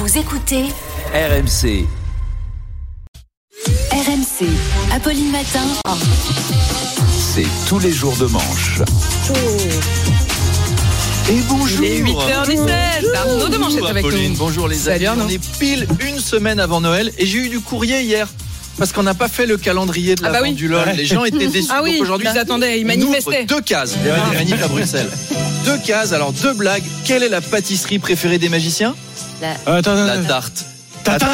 Vous écoutez RMC. RMC, Apolline Matin. C'est tous les jours de manche. Et bonjour. Il est 8h17. Arnaud de Manche est avec Apolline, nous. bonjour les amis. On est pile une semaine avant Noël et j'ai eu du courrier hier. Parce qu'on n'a pas fait le calendrier de l'avant du LOL. Les gens étaient déçus. Ah oui, donc aujourd'hui, ils attendaient, ils manifestaient. 2 cases. Il y avait des manifs à Bruxelles. 2 cases, alors 2 blagues. Quelle est la pâtisserie préférée des magiciens ? La tarte. Tata.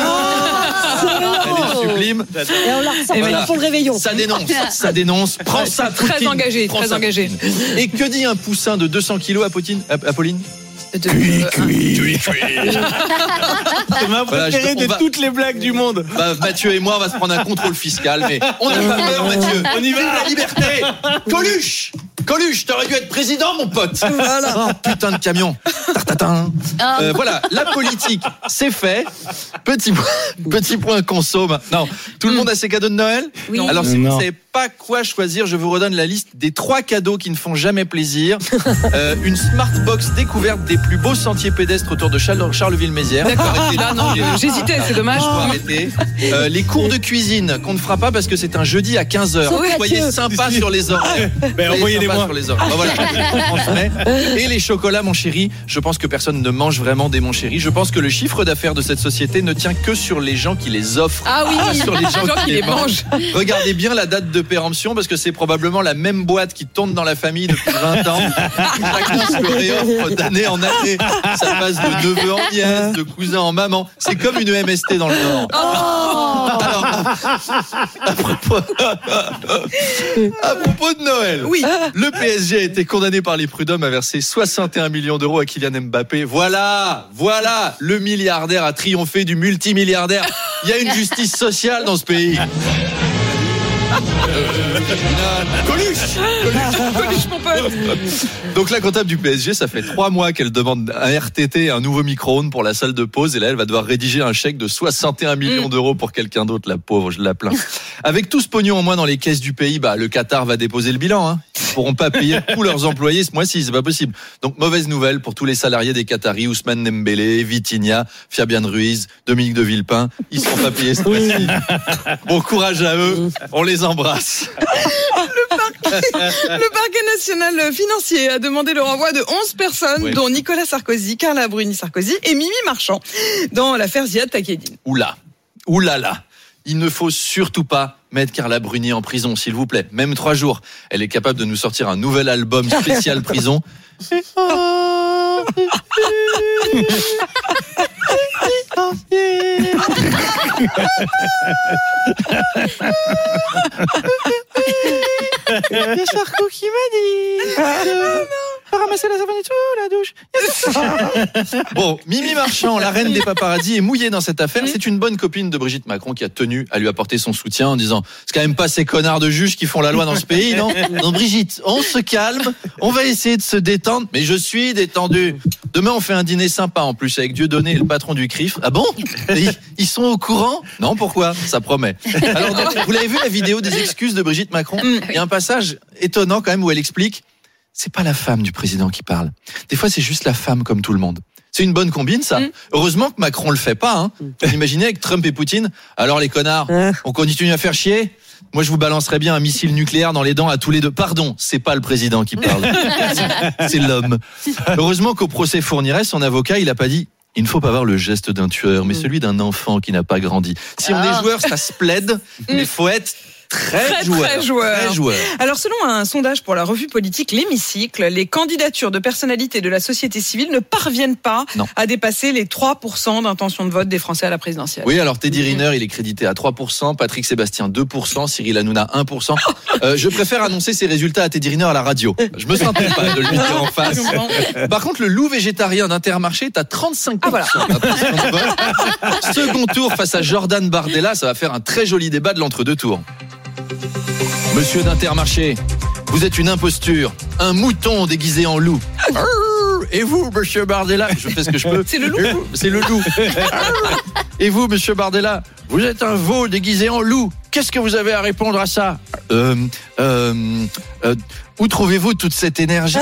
Elle est sublime. Et on la ressort pour le réveillon. Ça dénonce. Prends ça, Très Poutine. engagé, Prends très ça, engagé. Poutine. Et que dit un poussin de 200 kilos Apolline ? Cuit. C'est ma préférée de toutes les blagues du monde. Mathieu et moi, on va se prendre un contrôle fiscal, mais on n'a pas peur, Mathieu. On y va, la liberté. Coluche, t'aurais dû être président, mon pote. Voilà. Oh, putain de camion. Voilà, la politique, c'est fait. Petit point conso maintenant. Tout le monde a ses cadeaux de Noël ? Oui. Alors, si vous ne savez pas quoi choisir, je vous redonne la liste des 3 cadeaux qui ne font jamais plaisir. Une Smartbox découverte des plus beaux sentiers pédestres autour de Charleville-Mézières. D'accord. Ah non, j'hésitais, c'est dommage. Faut arrêter. Les cours de cuisine qu'on ne fera pas parce que c'est un jeudi à 15h. Soyez sympa sur les horaires. Envoyez-les-moi. Sur les horaires. Voilà. Et les chocolats, mon chéri, je pense que personne ne mange vraiment des mon chéri. Je pense que le chiffre d'affaires de cette société ne tient que sur les gens qui les offrent. Ah oui, pas sur les gens qui les mangent. mangent. Regardez bien la date de péremption parce que c'est probablement la même boîte qui tourne dans la famille depuis 20 ans. Chacun se réoffre d'année en année. Ça passe de neveu en nièce, de cousin en maman. C'est comme une MST dans le Nord. Alors, à propos de Noël, Oui. le PSG a été condamné par les prud'hommes à verser 61 millions d'euros à Kylian Mbappé. Voilà, le milliardaire a triomphé du multimilliardaire. Il y a une justice sociale dans ce pays. Coluche, mon pote. Donc la comptable du PSG, ça fait 3 mois qu'elle demande un RTT et un nouveau micro-ondes pour la salle de pause. Et là, elle va devoir rédiger un chèque de 61 millions d'euros pour quelqu'un d'autre. La pauvre, je la plains. Avec tout ce pognon en moins dans les caisses du pays, le Qatar va déposer le bilan. Ils pourront pas payer tous leurs employés ce mois-ci, c'est pas possible. Donc mauvaise nouvelle pour tous les salariés des Qataris, Ousmane Dembélé, Vitinha, Fabian Ruiz, Dominique de Villepin. Ils seront pas payés ce mois-ci. Bon courage à eux, on les embrasse. Le parquet national financier a demandé le renvoi de 11 personnes, dont Nicolas Sarkozy, Carla Bruni Sarkozy et Mimi Marchand, dans l'affaire Ziad Takieddine. Oulala. Il ne faut surtout pas mettre Carla Bruni en prison, s'il vous plaît. Même 3 jours. Elle est capable de nous sortir un nouvel album spécial prison. Il y a Sarko qui m'a dit de ramasser la savane et tout, la douche. Bon, Mimi Marchand, la reine des paparazzis, est mouillée dans cette affaire. C'est une bonne copine de Brigitte Macron qui a tenu à lui apporter son soutien en disant « C'est quand même pas ces connards de juges qui font la loi dans ce pays, non ?» Non, Brigitte, on se calme, on va essayer de se détendre. Mais je suis détendu. Demain, on fait un dîner sympa en plus avec Dieudonné et le patron du CRIF. Ah bon ? Ils sont au courant ? Non, pourquoi ? Ça promet. Alors, donc, vous l'avez vu la vidéo des excuses de Brigitte Macron ? Il y a un passage étonnant quand même où elle explique c'est pas la femme du président qui parle. Des fois, c'est juste la femme comme tout le monde. C'est une bonne combine, ça. Heureusement que Macron le fait pas. Vous imaginez avec Trump et Poutine ? Alors les connards, on continue à faire chier ? Moi, je vous balancerais bien un missile nucléaire dans les dents à tous les deux. Pardon, c'est pas le président qui parle. C'est l'homme. Heureusement qu'au procès Fourniret, son avocat, il a pas dit il ne faut pas avoir le geste d'un tueur, mais celui d'un enfant qui n'a pas grandi. Si on est joueur, ça se plaide, mais faut être très joueur. Alors, selon un sondage pour la revue politique L'Hémicycle, les candidatures de personnalités de la société civile ne parviennent pas à dépasser les 3% d'intention de vote des Français à la présidentielle. Oui, alors Teddy Riner, il est crédité à 3%, Patrick Sébastien 2%, Cyril Hanouna 1%. Je préfère annoncer ces résultats à Teddy Riner à la radio. Je me sentais pas de lui dire en face. Par contre, le loup végétarien d'Intermarché est à 35%. Ah, voilà. Second tour face à Jordan Bardella, ça va faire un très joli débat de l'entre-deux tours. Monsieur d'Intermarché, vous êtes une imposture, un mouton déguisé en loup. Et vous, monsieur Bardella, je fais ce que je peux. C'est le loup. C'est le loup. Et vous, monsieur Bardella, vous êtes un veau déguisé en loup. Qu'est-ce que vous avez à répondre à ça ? Où trouvez-vous toute cette énergie?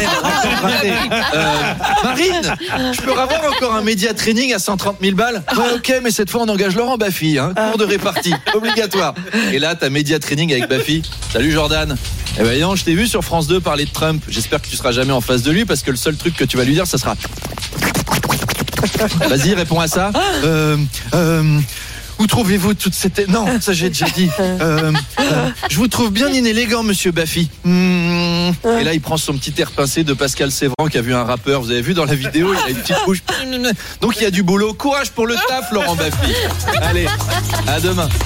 Marine, je peux avoir encore un média training à 130 000 balles? Ouais, ok, mais cette fois on engage Laurent Baffy, cours de répartie, obligatoire. Et là, t'as média training avec Baffy. Salut Jordan. Eh ben non, je t'ai vu sur France 2 parler de Trump. J'espère que tu seras jamais en face de lui parce que le seul truc que tu vas lui dire, ça sera... Vas-y, réponds à ça. Où trouvez-vous toute cette... Non, ça j'ai déjà dit. Je vous trouve bien inélégant, monsieur Baffy. Et là, il prend son petit air pincé de Pascal Sévran qui a vu un rappeur. Vous avez vu dans la vidéo, il a une petite bouche. Donc il y a du boulot. Courage pour le taf, Laurent Baffy. Allez, à demain.